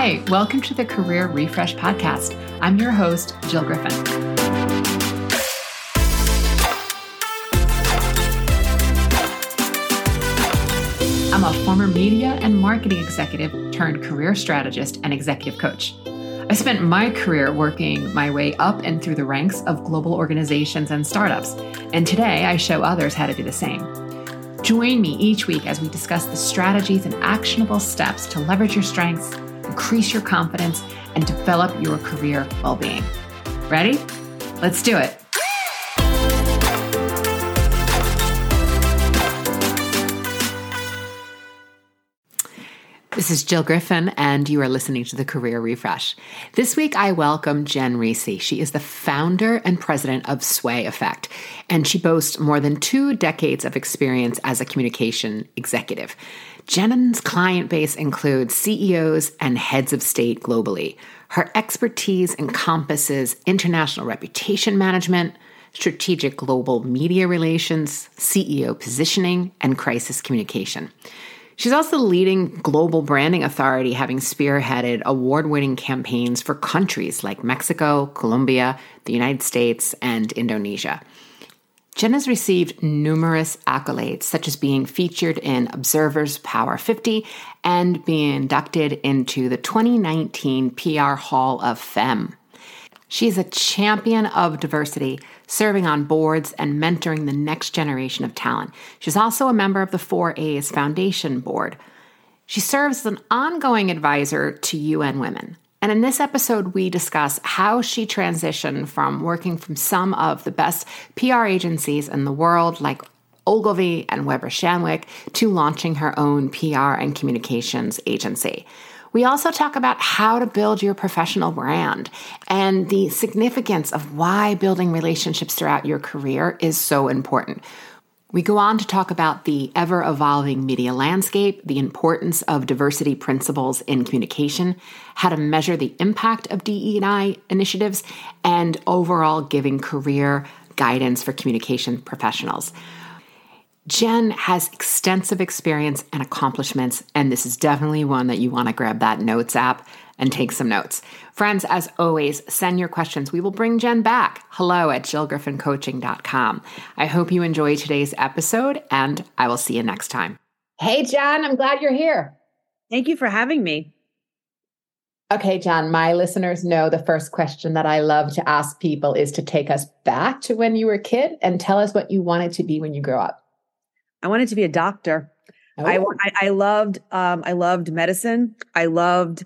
Hi, welcome to the Career Refresh Podcast. I'm your host, Jill Griffin. I'm a former media and marketing executive turned career strategist and executive coach. I spent my career working my way up and through the ranks of global organizations and startups, and today I show others how to do the same. Join me each week as we discuss the strategies and actionable steps to leverage your strengths, increase your confidence, and develop your career well-being. Ready? Let's do it. This is Jill Griffin, and you are listening to the Career Refresh. This week, I welcome Jen Reese. She is the founder and president of Sway Effect, and she boasts more than 2 decades of experience as a communication executive. Jen's client base includes CEOs and heads of state globally. Her expertise encompasses international reputation management, strategic global media relations, CEO positioning, and crisis communication. She's also the leading global branding authority, having spearheaded award-winning campaigns for countries like Mexico, Colombia, the United States, and Indonesia. Jen has received numerous accolades, such as being featured in Observer's Power 50 and being inducted into the 2019 PR Hall of Fame. She is a champion of diversity, serving on boards and mentoring the next generation of talent. She's also a member of the 4A's Foundation Board. She serves as an ongoing advisor to UN Women. And in this episode, we discuss how she transitioned from working from some of the best PR agencies in the world, like Ogilvy and Weber Shandwick, to launching her own PR and communications agency. We also talk about how to build your professional brand and the significance of why building relationships throughout your career is so important. We go on to talk about the ever-evolving media landscape, the importance of diversity principles in communication, how to measure the impact of DE&I initiatives, and overall giving career guidance for communication professionals. Jen has extensive experience and accomplishments, and this is definitely one that you want to grab that notes app and take some notes. Friends, as always, send your questions. We will bring Jen back. hello@jillgriffincoaching.com. I hope you enjoy today's episode, and I will see you next time. Hey, Jen, I'm glad you're here. Thank you for having me. Okay, Jen, my listeners know the first question that I love to ask people is to take us back to when you were a kid and tell us what you wanted to be when you grew up. I wanted to be a doctor. Oh. I loved medicine. I loved,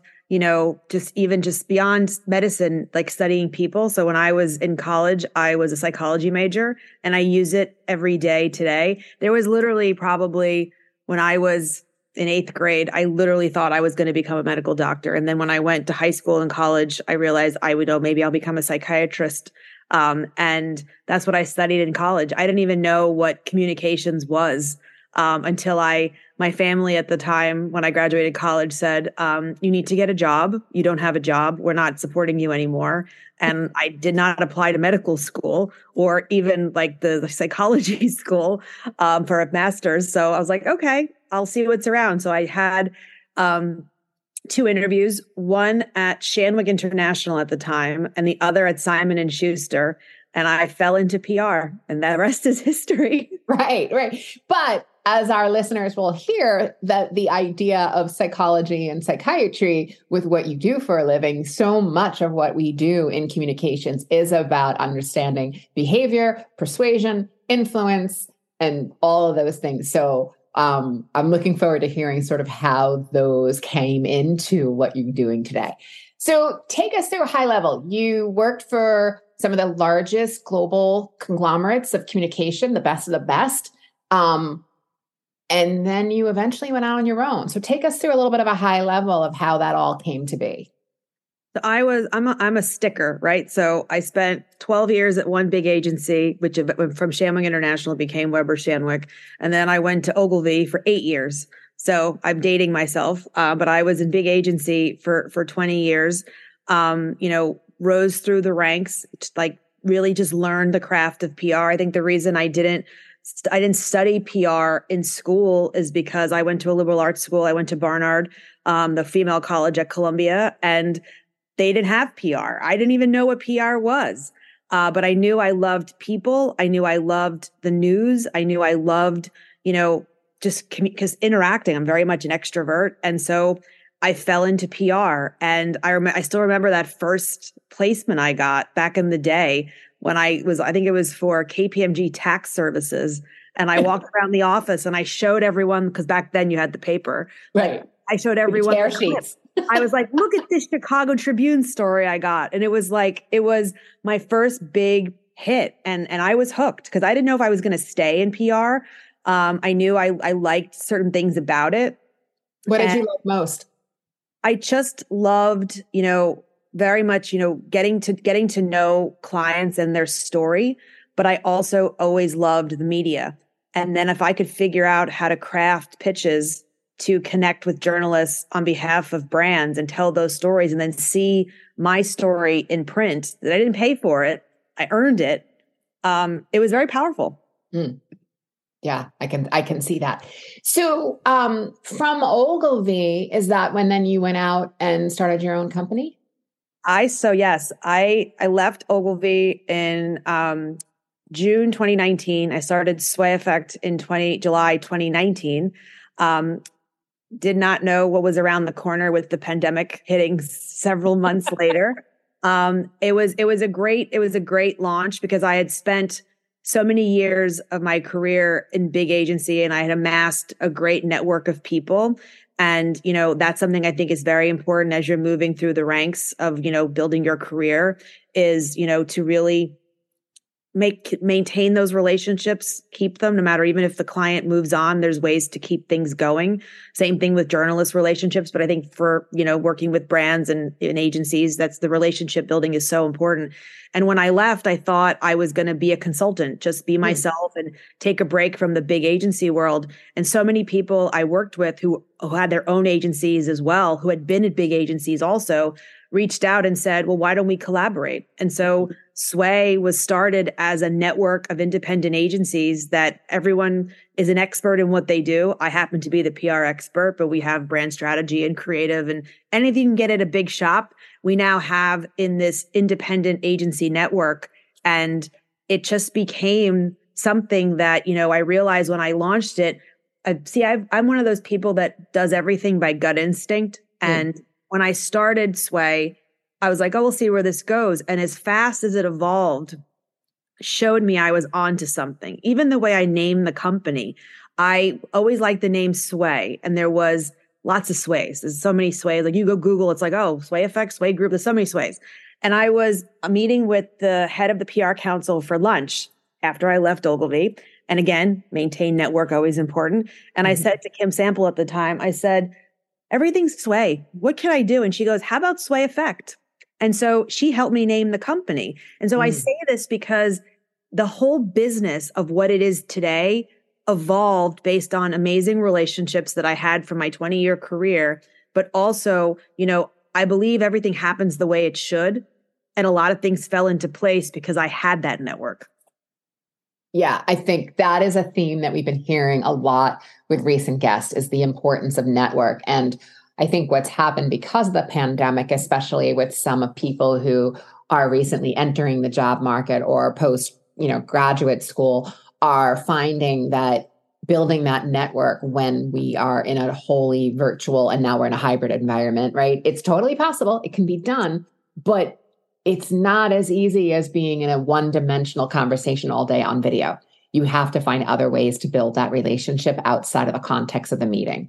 just beyond medicine, like studying people. So when I was in college, I was a psychology major and I use it every day today. There was literally probably when I was in 8th grade, I literally thought I was going to become a medical doctor. And then when I went to high school and college, I realized maybe I'll become a psychiatrist. And that's what I studied in college. I didn't even know what communications was until my family at the time when I graduated college said, you need to get a job. You don't have a job. We're not supporting you anymore. And I did not apply to medical school or even like the psychology school for a master's. So I was like, okay, I'll see what's around. So I had 2 interviews, one at Shandwick International at the time and the other at Simon & Schuster. And I fell into PR and the rest is history. Right. But as our listeners will hear, that the idea of psychology and psychiatry with what you do for a living, so much of what we do in communications is about understanding behavior, persuasion, influence, and all of those things. So I'm looking forward to hearing sort of how those came into what you're doing today. So take us through a high level. You worked for some of the largest global conglomerates of communication, the best of the best. And then you eventually went out on your own. So take us through a little bit of a high level of how that all came to be. So I'm a sticker, right? So I spent 12 years at one big agency, which from Shandwick International became Weber Shandwick. And then I went to Ogilvy for 8 years. So I'm dating myself, but I was in big agency for 20 years, rose through the ranks, really just learned the craft of PR. I think the reason I didn't I didn't study PR in school is because I went to a liberal arts school. I went to Barnard, the female college at Columbia, and they didn't have PR. I didn't even know what PR was. But I knew I loved people. I knew I loved the news. I knew I loved, just because interacting. I'm very much an extrovert. And so I fell into PR. And I still remember that first placement I got back in the day when I think it was for KPMG Tax Services. And I walked around the office and I showed everyone, because back then you had the paper. Right. I showed everyone tear the sheets. I was like, look at this Chicago Tribune story I got. And it was my first big hit. And I was hooked because I didn't know if I was going to stay in PR. I knew I liked certain things about it. What did you like most? I just loved, very much, getting to know clients and their story. But I also always loved the media. And then if I could figure out how to craft pitches to connect with journalists on behalf of brands and tell those stories and then see my story in print, that I didn't pay for it, I earned it. It was very powerful. Yeah, I can see that. So from Ogilvy, is that when then you went out and started your own company? Yes, I left Ogilvy in June 2019. I started Sway Effect in July 2019. Did not know what was around the corner with the pandemic hitting several months later. It was a great launch because I had spent so many years of my career in big agency and I had amassed a great network of people. And, that's something I think is very important as you're moving through the ranks of, building your career is, to really maintain those relationships, keep them no matter, even if the client moves on, there's ways to keep things going. Same thing with journalist relationships. But I think for, working with brands and in agencies, that's the relationship building is so important. And when I left, I thought I was going to be a consultant, just be myself and take a break from the big agency world. And so many people I worked with who had their own agencies as well, who had been at big agencies also, reached out and said, well, why don't we collaborate? And so Sway was started as a network of independent agencies that everyone is an expert in what they do. I happen to be the PR expert, but we have brand strategy and creative and anything you can get at a big shop, we now have in this independent agency network. And it just became something that, I realized when I launched it, I'm one of those people that does everything by gut instinct. And when I started Sway, I was like, oh, we'll see where this goes. And as fast as it evolved, showed me I was onto something. Even the way I named the company, I always liked the name Sway. And there was lots of sways. There's so many sways. Like you go Google, it's like, oh, Sway Effect, Sway Group. There's so many sways. And I was meeting with the head of the PR council for lunch after I left Ogilvy. And again, maintain network, always important. And I said to Kim Sample at the time, I said, everything's Sway. What can I do? And she goes, how about Sway Effect? And so she helped me name the company. And so I say this because the whole business of what it is today evolved based on amazing relationships that I had from my 20-year career. But also, I believe everything happens the way it should. And a lot of things fell into place because I had that network. Yeah, I think that is a theme that we've been hearing a lot with recent guests is the importance of network. And I think what's happened because of the pandemic, especially with some of people who are recently entering the job market or post, graduate school, are finding that building that network when we are in a wholly virtual and now we're in a hybrid environment, right? It's totally possible. It can be done, but it's not as easy as being in a one-dimensional conversation all day on video. You have to find other ways to build that relationship outside of the context of the meeting.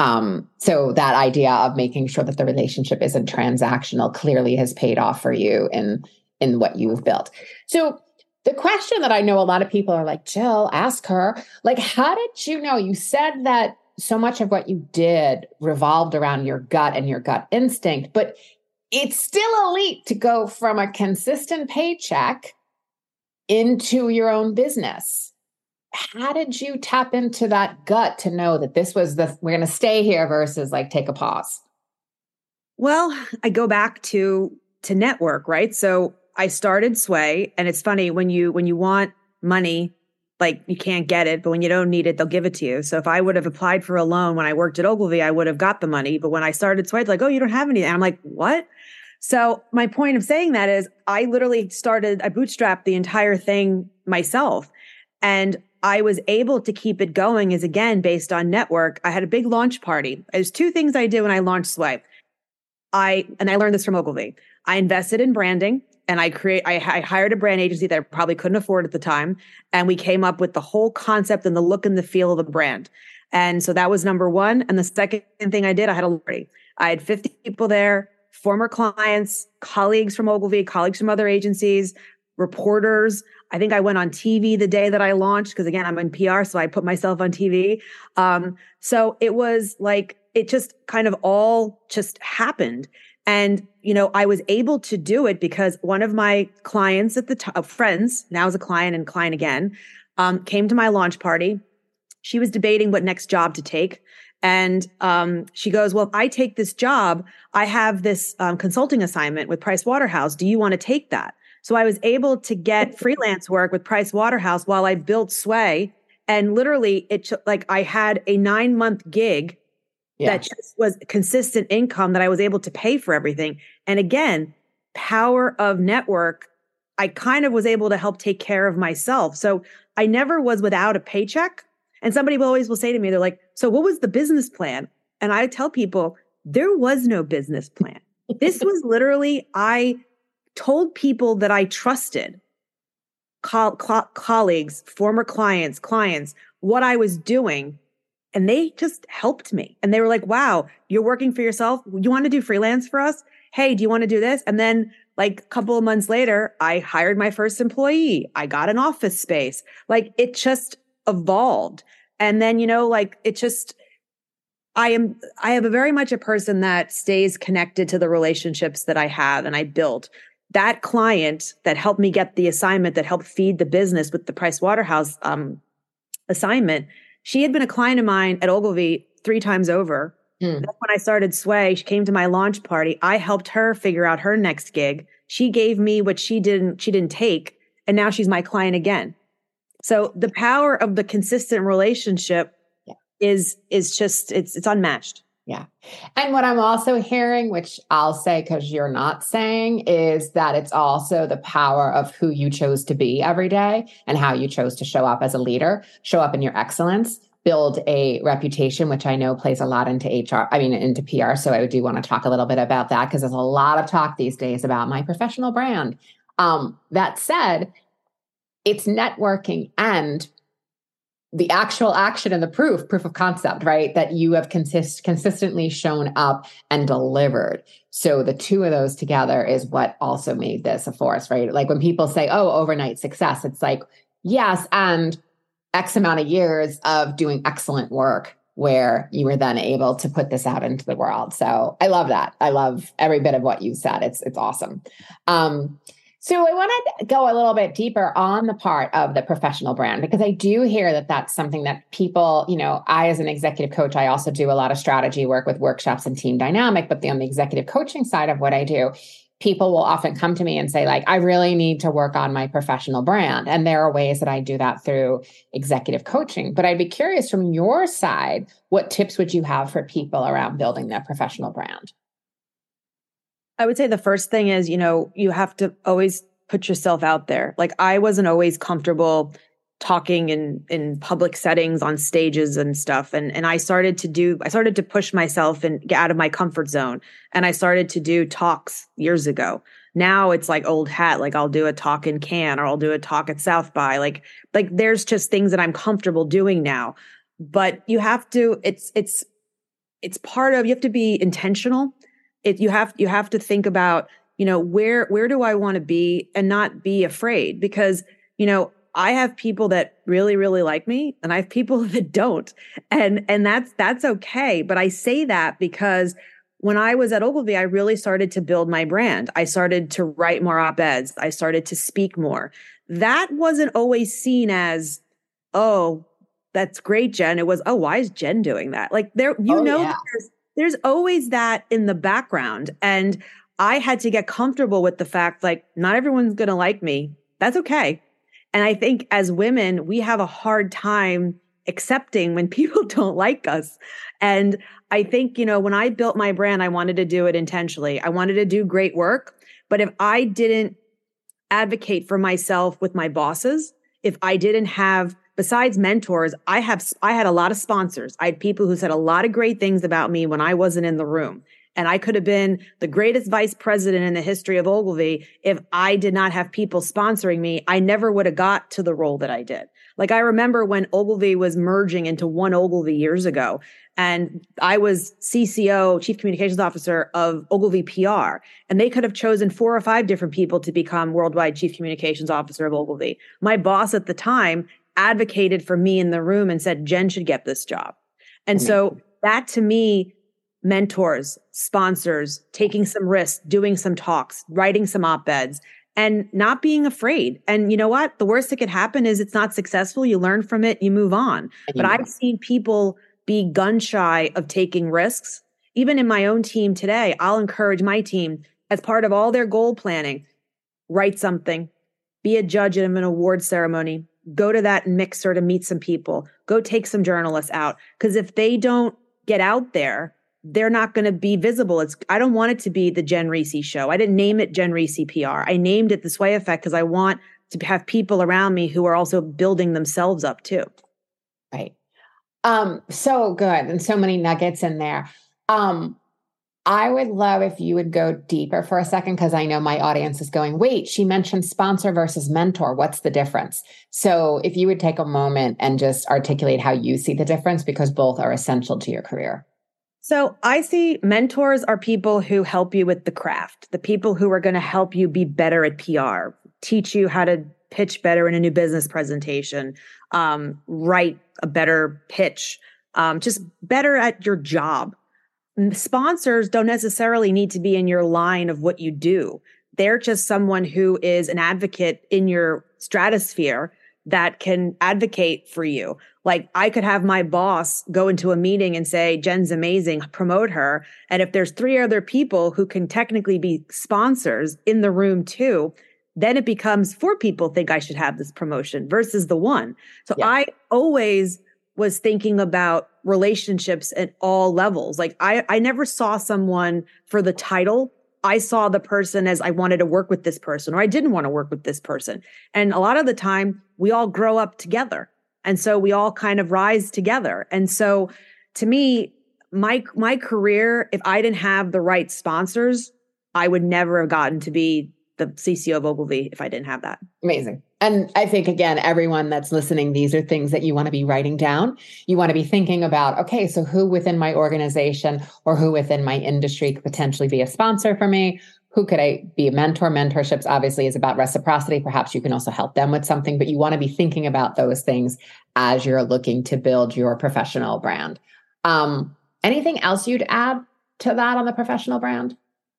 So that idea of making sure that the relationship isn't transactional clearly has paid off for you in what you've built. So the question that I know a lot of people are like, Jill, ask her, like, how did you know? You said that so much of what you did revolved around your gut and your gut instinct, but it's still a leap to go from a consistent paycheck into your own business. How did you tap into that gut to know that this was we're going to stay here versus like take a pause? Well, I go back to network, right? So I started Sway, and it's funny when you want money, like you can't get it, but when you don't need it, they'll give it to you. So if I would have applied for a loan when I worked at Ogilvy, I would have got the money. But when I started Sway, it's like, oh, you don't have any. And I'm like, what? So my point of saying that is I literally I bootstrapped the entire thing myself. And I was able to keep it going is again, based on network. I had a big launch party. There's two things I did when I launched Sway. I learned this from Ogilvy. I invested in branding and I hired a brand agency that I probably couldn't afford at the time. And we came up with the whole concept and the look and the feel of the brand. And so that was number one. And the second thing I did, I had a party. I had 50 people there, former clients, colleagues from Ogilvy, colleagues from other agencies, reporters. I think I went on TV the day that I launched because again, I'm in PR, so I put myself on TV. So it was like, it just kind of all just happened. And, I was able to do it because one of my clients at the time, friends, now is a client and client again, came to my launch party. She was debating what next job to take. And she goes, well, if I take this job, I have this consulting assignment with Price Waterhouse. Do you want to take that? So I was able to get freelance work with Price Waterhouse while I built Sway. And literally I had a 9-month gig that just was consistent income that I was able to pay for everything. And again, power of network, I kind of was able to help take care of myself. So I never was without a paycheck. And somebody will say to me, they're like, so what was the business plan? And I tell people, there was no business plan. This was literally, I told people that I trusted, colleagues, former clients, what I was doing. And they just helped me. And they were like, wow, you're working for yourself. You want to do freelance for us? Hey, do you want to do this? And then like a couple of months later, I hired my first employee. I got an office space. Like it just evolved. And then, I am a very much a person that stays connected to the relationships that I have and I built. That client that helped me get the assignment that helped feed the business with the Price Waterhouse assignment, she had been a client of mine at Ogilvy 3 times over. That's when I started Sway. She came to my launch party. I helped her figure out her next gig. She gave me what she didn't take. And now she's my client again. So the power of the consistent relationship is just, it's unmatched. Yeah. And what I'm also hearing, which I'll say because you're not saying, is that it's also the power of who you chose to be every day and how you chose to show up as a leader, show up in your excellence, build a reputation, which I know plays a lot into into PR. So I do want to talk a little bit about that because there's a lot of talk these days about my professional brand. That said, it's networking and the actual action and the proof of concept, right? That you have consistently shown up and delivered. So the two of those together is what also made this a force, right? Like when people say, oh, overnight success, it's like, yes, and X amount of years of doing excellent work where you were then able to put this out into the world. So I love that. I love every bit of what you said. It's awesome. So I want to go a little bit deeper on the part of the professional brand, because I do hear that that's something that people, I, as an executive coach, I also do a lot of strategy work with workshops and team dynamic, but on the executive coaching side of what I do, people will often come to me and say, like, I really need to work on my professional brand. And there are ways that I do that through executive coaching. But I'd be curious from your side, what tips would you have for people around building their professional brand? I would say the first thing is, you have to always put yourself out there. Like I wasn't always comfortable talking in public settings on stages and stuff. And I started to push myself and get out of my comfort zone. And I started to do talks years ago. Now it's like old hat. Like I'll do a talk in Cannes or I'll do a talk at South by. Like there's just things that I'm comfortable doing now. But you have to, it's part of, you have to be intentional. You have to think about, where do I want to be and not be afraid, because, I have people that really, really like me and I have people that don't. And that's okay. But I say that because when I was at Ogilvy, I really started to build my brand. I started to write more op-eds. I started to speak more. That wasn't always seen as, oh, that's great, Jen. It was, oh, why is Jen doing that? Like there's always that in the background. And I had to get comfortable with the fact, like, not everyone's going to like me. That's okay. And I think as women, we have a hard time accepting when people don't like us. And I think, when I built my brand, I wanted to do it intentionally. I wanted to do great work. But if I didn't advocate for myself with my bosses, if I didn't have, besides mentors, I had a lot of sponsors. I had people who said a lot of great things about me when I wasn't in the room. And I could have been the greatest vice president in the history of Ogilvy. If I did not have people sponsoring me, I never would have got to the role that I did. Like, I remember when Ogilvy was merging into one Ogilvy years ago, and I was CCO, Chief Communications Officer of Ogilvy PR, and they could have chosen 4 or 5 different people to become Worldwide Chief Communications Officer of Ogilvy. My boss at the time advocated for me in the room and said, Jen should get this job. And so that, to me, mentors, sponsors, taking some risks, doing some talks, writing some op-eds, and not being afraid. And you know what? The worst that could happen is it's not successful. You learn from it, you move on. But I've seen people be gun shy of taking risks. Even in my own team today, I'll encourage my team, as part of all their goal planning, write something, be a judge at an award ceremony, go to that mixer to meet some people, go take some journalists out. Because if they don't get out there, they're not going to be visible. I don't want it to be the Jen Reese show. I didn't name it Jen Reese PR. I named it the Sway Effect because I want to have people around me who are also building themselves up too. Right. So good. And so many nuggets in there. I would love if you would go deeper for a second, because I know my audience is going, wait, she mentioned sponsor versus mentor. What's the difference? So if you would take a moment and just articulate how you see the difference, because both are essential to your career. So I see mentors are people who help you with the craft, the people who are going to help you be better at PR, teach you how to pitch better in a new business presentation, write a better pitch, just better at your job. Sponsors don't necessarily need to be in your line of what you do. They're just someone who is an advocate in your stratosphere that can advocate for you. Like, I could have my boss go into a meeting and say, Jen's amazing, promote her. And if there's 3 other people who can technically be sponsors in the room too, then it becomes 4 people think I should have this promotion versus the 1. So yeah. I always was thinking about relationships at all levels. Like, I never saw someone for the title. I saw the person as I wanted to work with this person, or I didn't want to work with this person. And a lot of the time we all grow up together. And so we all kind of rise together. And so to me, my career, if I didn't have the right sponsors, I would never have gotten to be the CCO of Ogilvy if I didn't have that. Amazing. And I think, again, everyone that's listening, these are things that you want to be writing down. You want to be thinking about, okay, so who within my organization or who within my industry could potentially be a sponsor for me? Who could I be a mentor? Mentorships obviously is about reciprocity. Perhaps you can also help them with something, but you want to be thinking about those things as you're looking to build your professional brand. Anything else you'd add to that on the professional brand?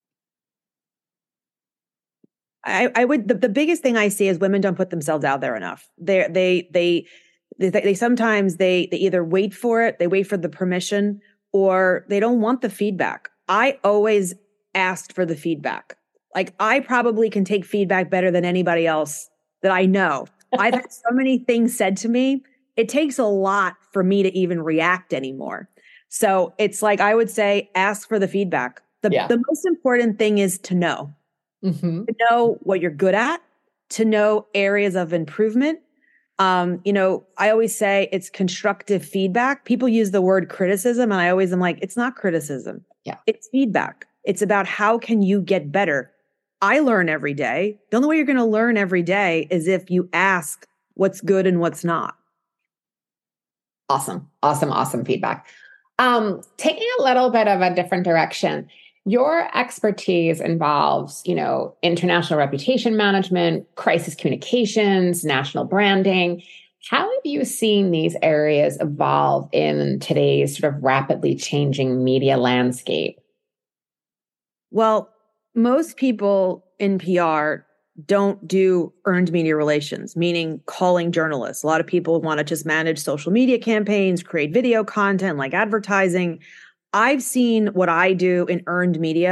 I would, the biggest thing I see is women don't put themselves out there enough. They sometimes they either wait for it, they wait for the permission, or they don't want the feedback. I always asked for the feedback. Like, I probably can take feedback better than anybody else that I know. I've had so many things said to me. It takes a lot for me to even react anymore. So it's like, I would say, ask for the feedback. The most important thing is to know. Mm-hmm. To know what you're good at, to know areas of improvement. I always say it's constructive feedback. People use the word criticism, and I always am like, it's not criticism. Yeah, it's feedback. It's about how can you get better. I learn every day. The only way you're going to learn every day is if you ask what's good and what's not. Awesome feedback. Taking a little bit of a different direction. Your expertise involves, international reputation management, crisis communications, national branding. How have you seen these areas evolve in today's sort of rapidly changing media landscape? Well, most people in PR don't do earned media relations, meaning calling journalists. A lot of people want to just manage social media campaigns, create video content like advertising. I've seen what I do in earned media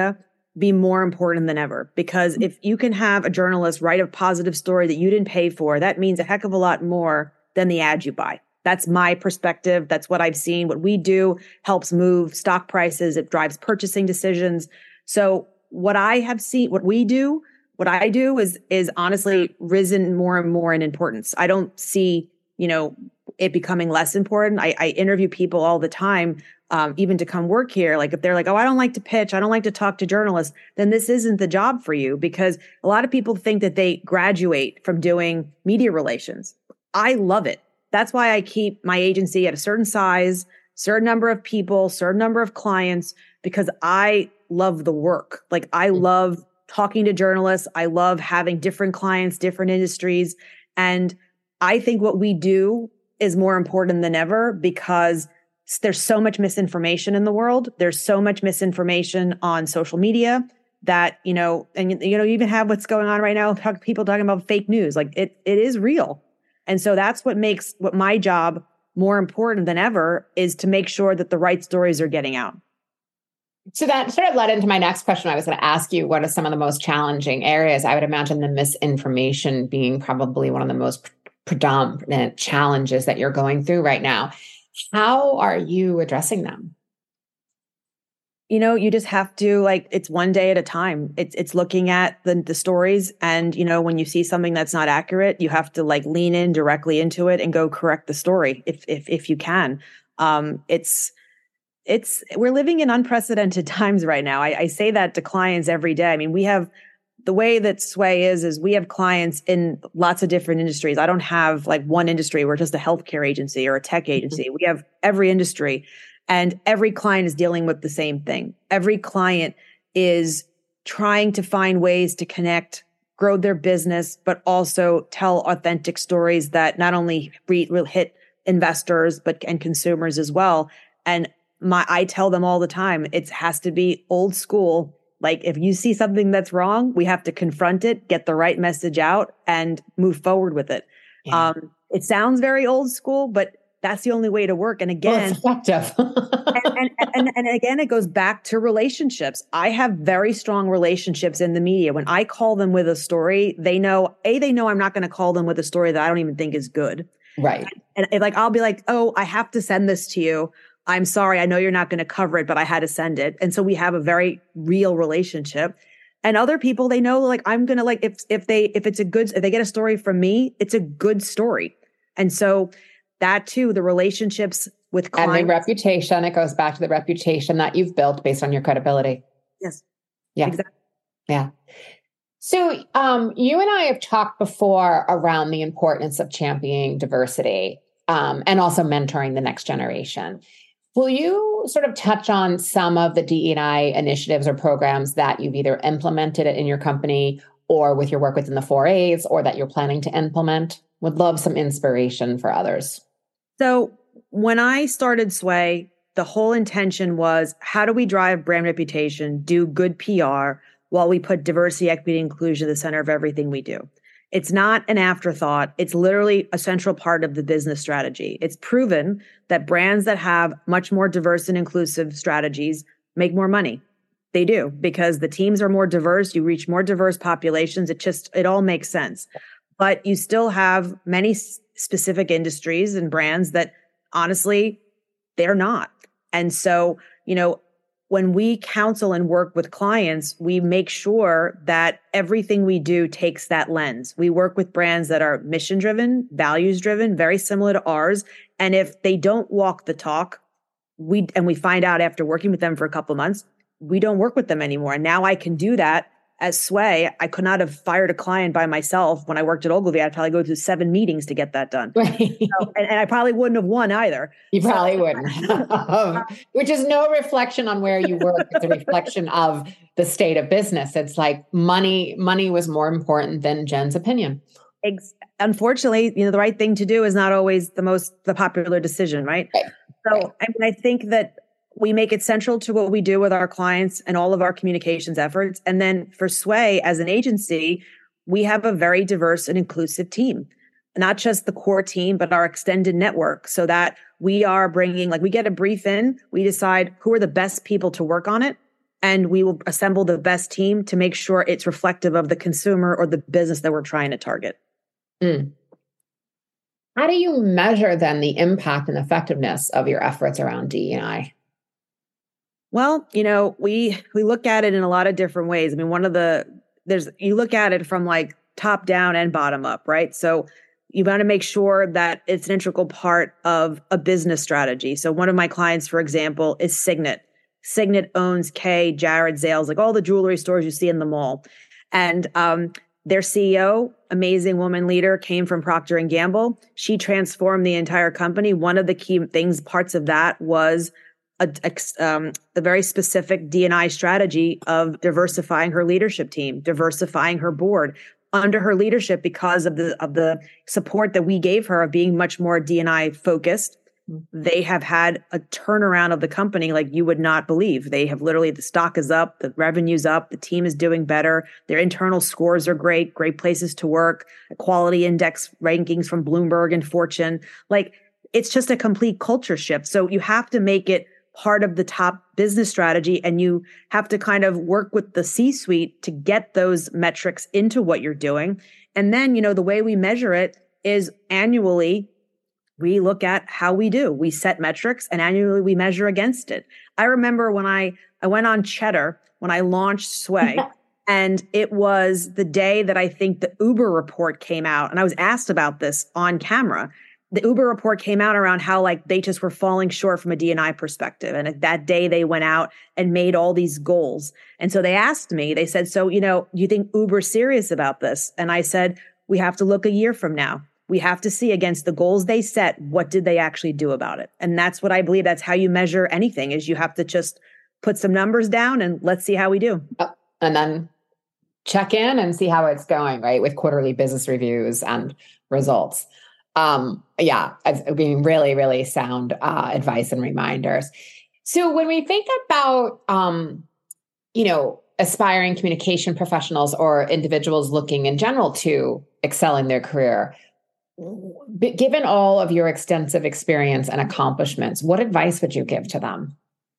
be more important than ever, because if you can have a journalist write a positive story that you didn't pay for, that means a heck of a lot more than the ad you buy. That's my perspective. That's what I've seen. What we do helps move stock prices. It drives purchasing decisions. So what I have seen, what I do is honestly risen more and more in importance. I don't see, it becoming less important. I interview people all the time, even to come work here. Like if they're like, oh, I don't like to pitch, I don't like to talk to journalists, then this isn't the job for you, because a lot of people think that they graduate from doing media relations. I love it. That's why I keep my agency at a certain size, certain number of people, certain number of clients, because I love the work. Like I love talking to journalists. I love having different clients, different industries. And I think what we do is more important than ever, because there's so much misinformation in the world. There's so much misinformation on social media that, you even have what's going on right now, people talking about fake news. Like it is real. And so that's what makes my job more important than ever, is to make sure that the right stories are getting out. So that sort of led into my next question. I was going to ask you, what are some of the most challenging areas? I would imagine the misinformation being probably one of the most predominant challenges that you're going through right now. How are you addressing them? You just have to, it's one day at a time. It's looking at the stories. And, when you see something that's not accurate, you have to lean in directly into it and go correct the story if you can. We're living in unprecedented times right now. I say that to clients every day. I mean, we have the way that Sway is we have clients in lots of different industries. I don't have one industry. We're just a healthcare agency or a tech agency. We have every industry, and every client is dealing with the same thing. Every client is trying to find ways to connect, grow their business, but also tell authentic stories that not only will hit investors, and consumers as well. And I tell them all the time, it has to be old school. Like if you see something that's wrong, we have to confront it, get the right message out, and move forward with it. Yeah. It sounds very old school, but that's the only way to work. And again, it's effective. and again, it goes back to relationships. I have very strong relationships in the media. When I call them with a story, they know I'm not going to call them with a story that I don't even think is good. Right. And I'll be like, oh, I have to send this to you. I'm sorry. I know you're not going to cover it, but I had to send it. And so we have a very real relationship. And other people, they know, I'm going to if they get a story from me, it's a good story. And so that too, the relationships with clients. And the reputation, it goes back to the reputation that you've built based on your credibility. Yes. Yeah. Exactly. Yeah. So you and I have talked before around the importance of championing diversity and also mentoring the next generation. Will you sort of touch on some of the DE&I initiatives or programs that you've either implemented in your company or with your work within the 4As, or that you're planning to implement? Would love some inspiration for others. So when I started Sway, the whole intention was, how do we drive brand reputation, do good PR while we put diversity, equity, inclusion at the center of everything we do? It's not an afterthought. It's literally a central part of the business strategy. It's proven that brands that have much more diverse and inclusive strategies make more money. They do, because the teams are more diverse. You reach more diverse populations. It all makes sense. But you still have many specific industries and brands that honestly, they're not. And so, when we counsel and work with clients, we make sure that everything we do takes that lens. We work with brands that are mission-driven, values-driven, very similar to ours. And if they don't walk the talk, we find out after working with them for a couple of months, we don't work with them anymore. And now I can do that as Sway. I could not have fired a client by myself when I worked at Ogilvy. I'd probably go through 7 meetings to get that done. Right. And I probably wouldn't have won either. You probably wouldn't, which is no reflection on where you work. It's a reflection of the state of business. It's like money was more important than Jen's opinion. Unfortunately, the right thing to do is not always the popular decision, right? So I think that we make it central to what we do with our clients and all of our communications efforts. And then for Sway as an agency, we have a very diverse and inclusive team, not just the core team, but our extended network, so that we are bringing, we get a brief in, we decide who are the best people to work on it. and we will assemble the best team to make sure it's reflective of the consumer or the business that we're trying to target. Mm. How do you measure then the impact and effectiveness of your efforts around DEI? Well, we look at it in a lot of different ways. I mean, you look at it from like top down and bottom up, right? So you want to make sure that it's an integral part of a business strategy. So one of my clients, for example, is Signet. Signet owns Kay, Jared, Zales, like all the jewelry stores you see in the mall. And their CEO, amazing woman leader, came from Procter & Gamble. She transformed the entire company. One of the key parts of that was a very specific D&I strategy of diversifying her leadership team, diversifying her board under her leadership because of the support that we gave her of being much more D&I focused. They have had a turnaround of the company like you would not believe. They have literally, the stock is up, the revenue's up, the team is doing better. Their internal scores are great places to work, quality index rankings from Bloomberg and Fortune. Like, it's just a complete culture shift. So you have to make it part of the top business strategy, and you have to kind of work with the C-suite to get those metrics into what you're doing. And then, the way we measure it is annually. We look at how we do. We set metrics and annually we measure against it. I remember when I went on Cheddar, when I launched Sway, and it was the day that I think the Uber report came out. And I was asked about this on camera. The Uber report came out around how like they just were falling short from a D&I perspective. And that day they went out and made all these goals. And so they asked me, they said, so, do you think Uber's serious about this? And I said, we have to look a year from now. We have to see against the goals they set, what did they actually do about it? And that's what I believe. That's how you measure anything, is you have to just put some numbers down and let's see how we do. And then check in and see how it's going, right? With quarterly business reviews and results. It's being really, really sound advice and reminders. So when we think about, aspiring communication professionals or individuals looking in general to excel in their career, given all of your extensive experience and accomplishments, what advice would you give to them?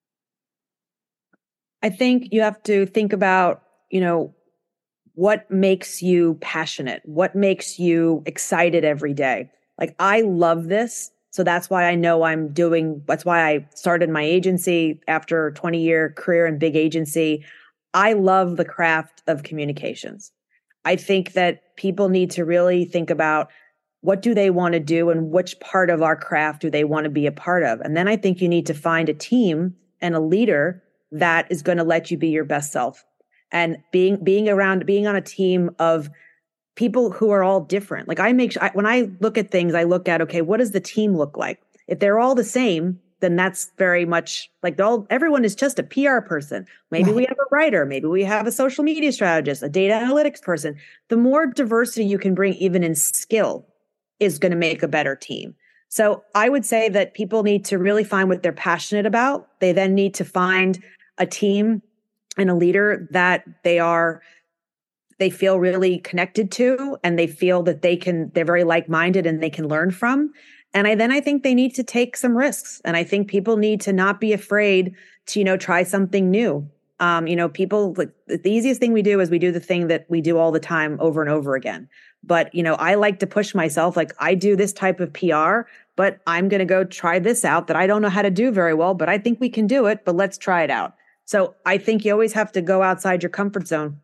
I think you have to think about, what makes you passionate? What makes you excited every day? Like, I love this. So that's why I know that's why I started my agency after a 20-year career in big agency. I love the craft of communications. I think that people need to really think about, what do they want to do and which part of our craft do they want to be a part of? And then I think you need to find a team and a leader that is going to let you be your best self. And being on a team of people who are all different. Like, when I look at things, I look at, okay, what does the team look like? If they're all the same, then that's very much like everyone is just a PR person. Maybe we have a writer, maybe we have a social media strategist, a data analytics person. The more diversity you can bring, even in skill, is going to make a better team. So I would say that people need to really find what they're passionate about. They then need to find a team and a leader that they feel really connected to, and they feel that they're very like-minded and they can learn from. And I think they need to take some risks. And I think people need to not be afraid to, try something new. People, like, the easiest thing we do is we do the thing that we do all the time over and over again. But, I like to push myself. Like, I do this type of PR, but I'm going to go try this out that I don't know how to do very well, but I think we can do it, but let's try it out. So I think you always have to go outside your comfort zone.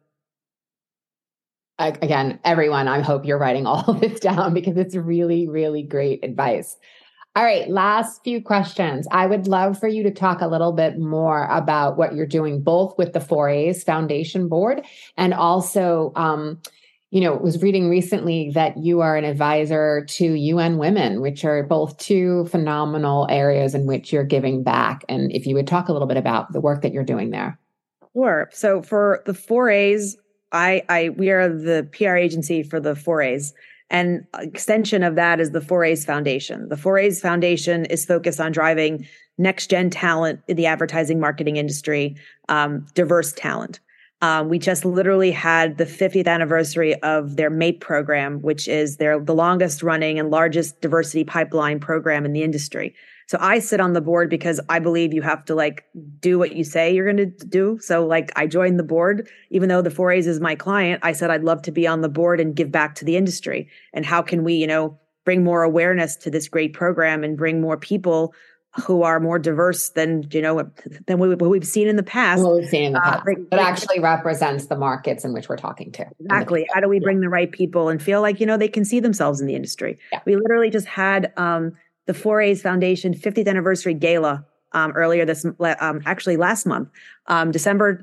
Again, everyone, I hope you're writing all of this down because it's really, really great advice. All right, last few questions. I would love for you to talk a little bit more about what you're doing, both with the 4A's Foundation Board and also, was reading recently that you are an advisor to UN Women, which are both two phenomenal areas in which you're giving back. And if you would talk a little bit about the work that you're doing there. Sure. So for the 4A's, we are the PR agency for the 4A's, and extension of that is the 4A's Foundation. The 4A's Foundation is focused on driving next gen talent in the advertising marketing industry, diverse talent. We just literally had the 50th anniversary of their MAPE program, which is the longest running and largest diversity pipeline program in the industry. So I sit on the board because I believe you have to like do what you say you're going to do. So like I joined the board, even though the 4As is my client, I said, I'd love to be on the board and give back to the industry. And how can we, bring more awareness to this great program and bring more people who are more diverse than what we've seen in the past. What we've seen in the past. That actually represents the markets in which we're talking to. Exactly. How do we bring the right people and feel like, they can see themselves in the industry? Yeah. We literally just had the 4As Foundation 50th anniversary gala earlier actually last month, October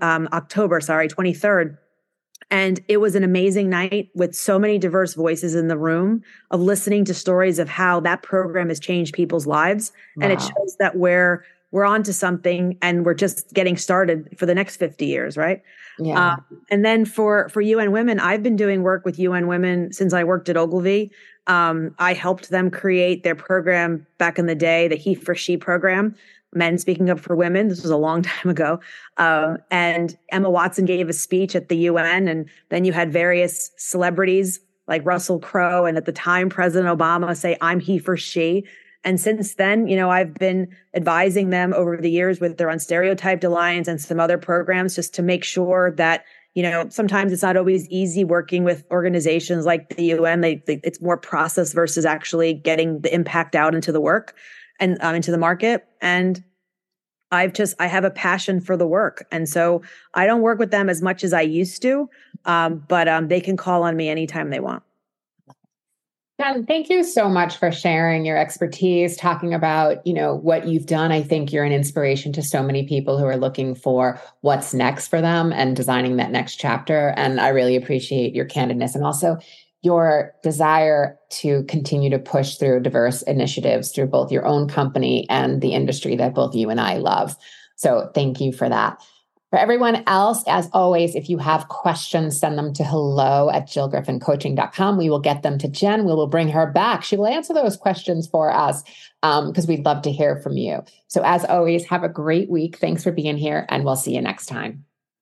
23rd. And it was an amazing night with so many diverse voices in the room of listening to stories of how that program has changed people's lives. Wow. And it shows that we're onto something and we're just getting started for the next 50 years, right? Yeah. And then for UN Women, I've been doing work with UN Women since I worked at Ogilvy. I helped them create their program back in the day, the He for She program. Men Speaking Up for Women. This was a long time ago. And Emma Watson gave a speech at the UN. And then you had various celebrities like Russell Crowe and at the time President Obama say, I'm he for she. And since then, I've been advising them over the years with their Unstereotyped Alliance and some other programs just to make sure that, sometimes it's not always easy working with organizations like the UN. It's more process versus actually getting the impact out into the work and into the market. And I have a passion for the work. And so I don't work with them as much as I used to, but they can call on me anytime they want. Jen, thank you so much for sharing your expertise, talking about, what you've done. I think you're an inspiration to so many people who are looking for what's next for them and designing that next chapter. And I really appreciate your candidness and also your desire to continue to push through diverse initiatives through both your own company and the industry that both you and I love. So thank you for that. For everyone else, as always, if you have questions, send them to hello@jillgriffincoaching.com. We will get them to Jen. We will bring her back. She will answer those questions for us because we'd love to hear from you. So as always, have a great week. Thanks for being here, and we'll see you next time.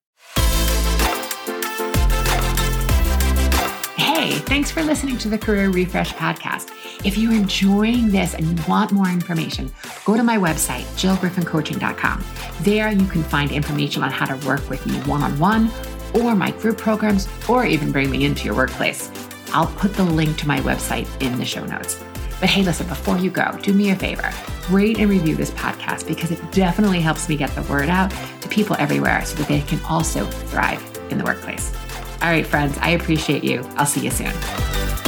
Hey, thanks for listening to the Career Refresh podcast. If you're enjoying this and you want more information, go to my website, jillgriffincoaching.com. There you can find information on how to work with me one-on-one or my group programs, or even bring me into your workplace. I'll put the link to my website in the show notes. But hey, listen, before you go, do me a favor, rate and review this podcast because it definitely helps me get the word out to people everywhere so that they can also thrive in the workplace. All right, friends, I appreciate you. I'll see you soon.